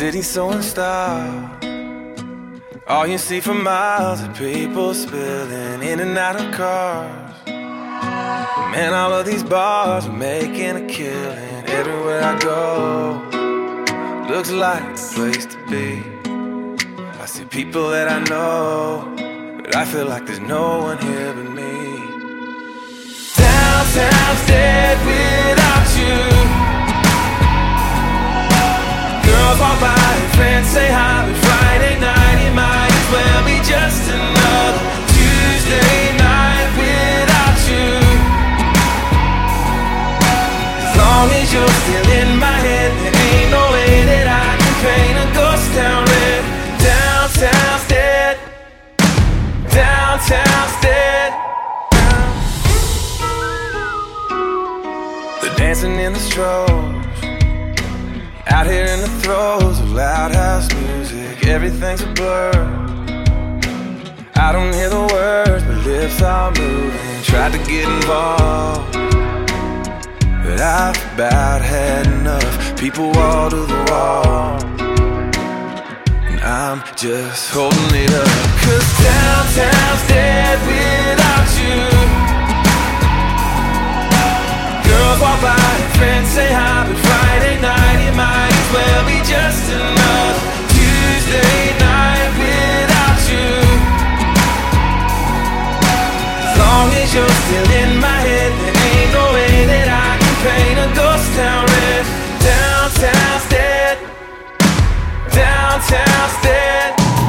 city so in style. All you see for miles are people spilling in and out of cars. Man, all of these bars are making a killing. Everywhere I go, looks like the place to be. I see people that I know, but I feel like there's no one here but me. Downtown's dead without you. Girls walk by and friends say hi, but Friday night it might as well be just another Tuesday night without you. As long as you're still in my head, there ain't no way that I can paint a ghost town red. Downtown's dead. Downtown's dead. They're dancing in the strobes, out here in the throes of loud house music. Everything's a blur. I don't hear the words, but lips are moving. Tried to get involved, but I've about had enough. People wall to the wall, and I'm just holding it up. 'Cause downtown's dead without you. Girls walk by and friends say hi, but Friday night it might as well be just another Tuesday night without you. As long as you're still in my head, there ain't no way that I can paint a ghost town red. Downtown's dead. Downtown's dead.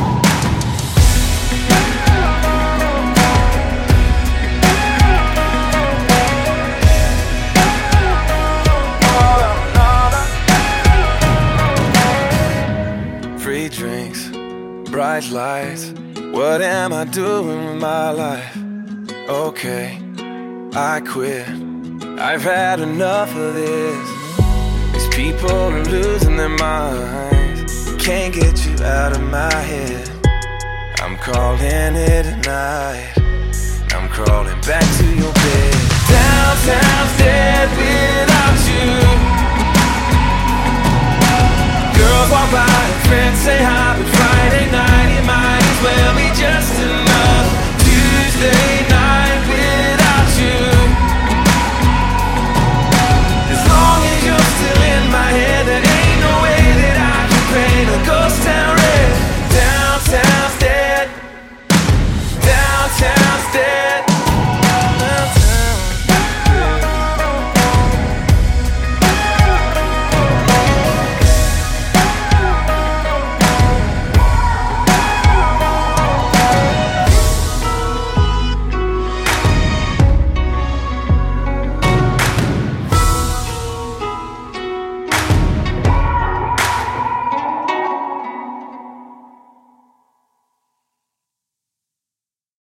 Free drinks, bright lights. What am I doing with my life? Okay, I quit. I've had enough of this. These people are losing their minds. Can't get you out of my head. I'm calling it a night. I'm crawling back to your bed. Downtown's dead without you. Girls walk by and friends say